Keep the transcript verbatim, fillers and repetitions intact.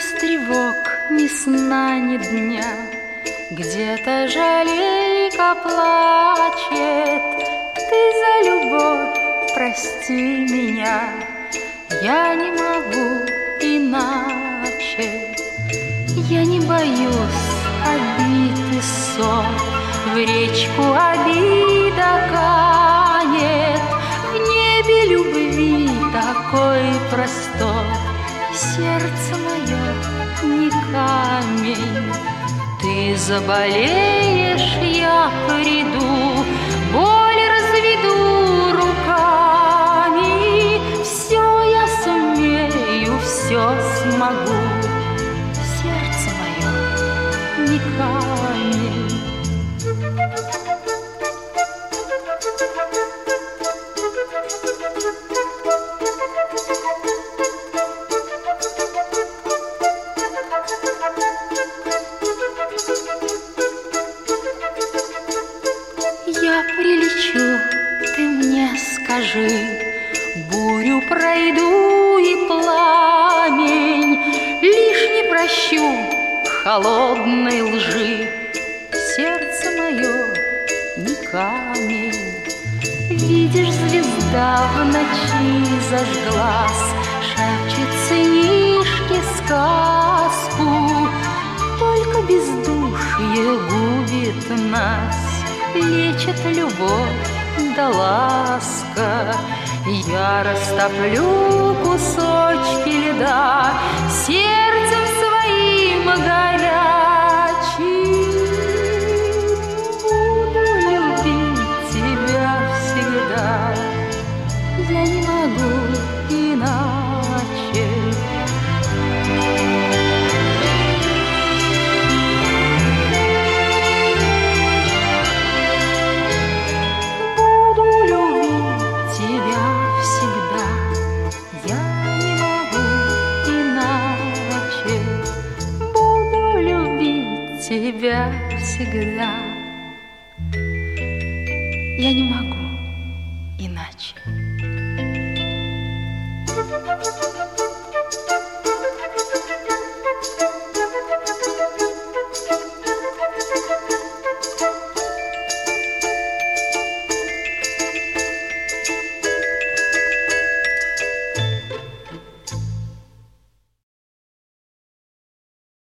тревог, ни сна, ни дня. Где-то жалейка плачет. Ты за любовь прости меня, я не могу иначе. Я не боюсь обид и ссор, в речку обида канет. В небе любви такой простор, сердце мое не камень. Ты заболеешь, я приду, боль разведу руками. Все я сумею, все смогу, сердце мое не камень. Я прилечу, ты мне скажи, бурю пройду и пламень, лишь не прощу холодной лжи, сердце мое не камень. Видишь, звезда в ночи зажглась, шепчет сынишке сказку, только бездушье губит нас, лечит любовь да ласка. Я растоплю кусочки льда сердцем своим горячим. Буду любить тебя всегда, я не могу иначе. Тебя всегда, я не могу